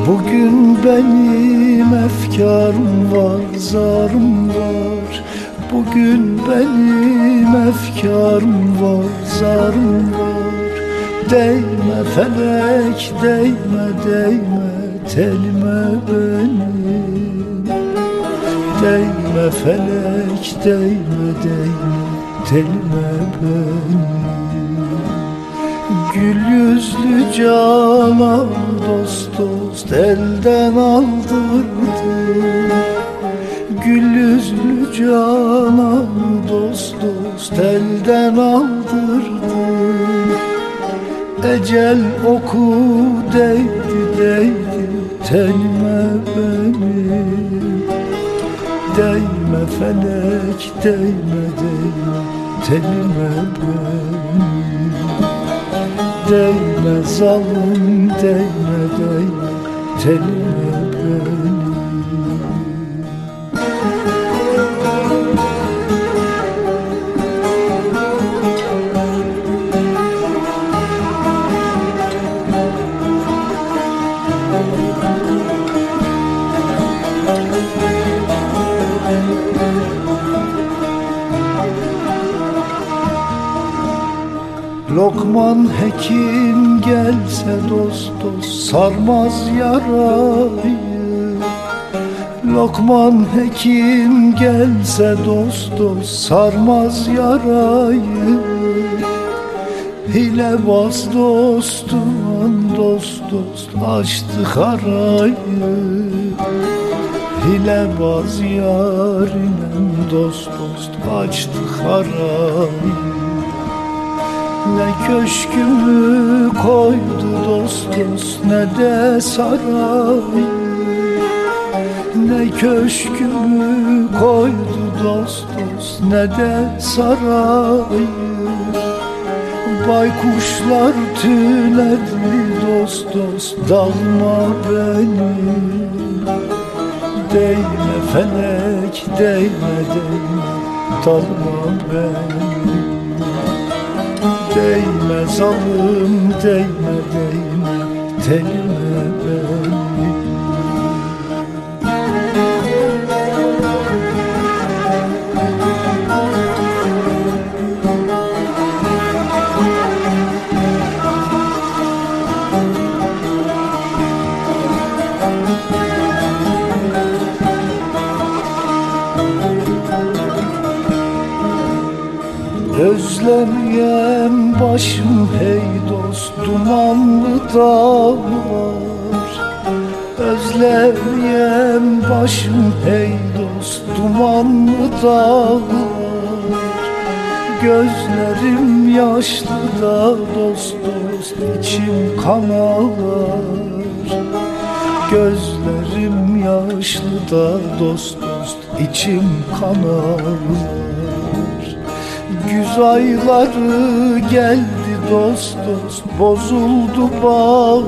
Bugün benim efkarım var, zarım var. Bugün benim efkarım var, zarım var. Değme felek, değme, değme telime benim. Değme felek, değme, değme telime benim. Gül yüzlü canan dost dost elden aldırdı. Gül yüzlü canan dost dost elden aldırdı. Ecel oku değdi değdi tenime benim. Değme felek, değme, değme tenime benim. Değme zalim, değme, değme tenime benim. Lokman hekim gelse dost dost sarmaz yarayı. Lokman hekim gelse dost dost sarmaz yarayı. Hilebaz dostum dost dost açtı harayı. Hilebaz yarinem dost dost açtı harayı. Ne köşkümü koydu dost dost ne de sarayı. Ne köşkümü koydu dost dost ne de sarayı. Baykuşlar tüledi dost dost dalma benim. Değme felek, değme, değme dalma benim. Değme zalim, değme, değme tenime benim. Özlemeyem başım hey dost dumanlı dağlar. Özlemeyem başım hey dost dumanlı dağlar. Gözlerim yaşlı da dost dost içim kan ağlar. Gözlerim yaşlı da dost dost içim kan ağlar. Güz ayları geldi dost dost bozuldu bağlar.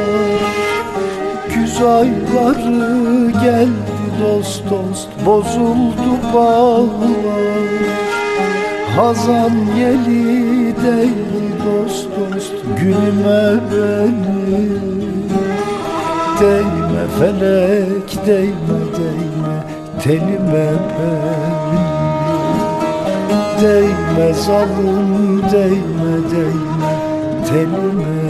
Güz ayları geldi dost dost bozuldu bağlar. Hazan yeli değdi dost dost gülüme benim. Değme felek, değme, değme tenime benim. Değme zalim, değme, değme tenime